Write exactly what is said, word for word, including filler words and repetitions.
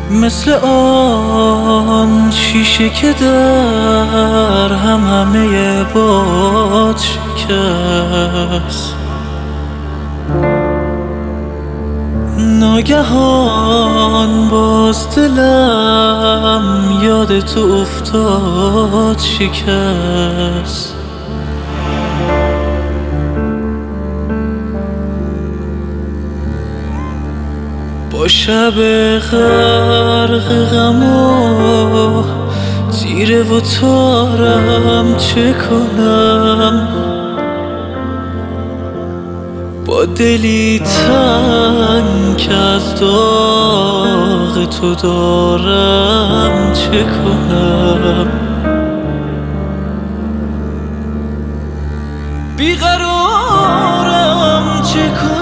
مثل آن شیشه که در هم همه باد شکست، ناگهان باز دلم یاد تو افتاد شکست. با شب غرق غم و تیره و تارم چه کنم، با دلی تنگ که از داغ تو دارم چه کنم. بیقرارم چه کنم،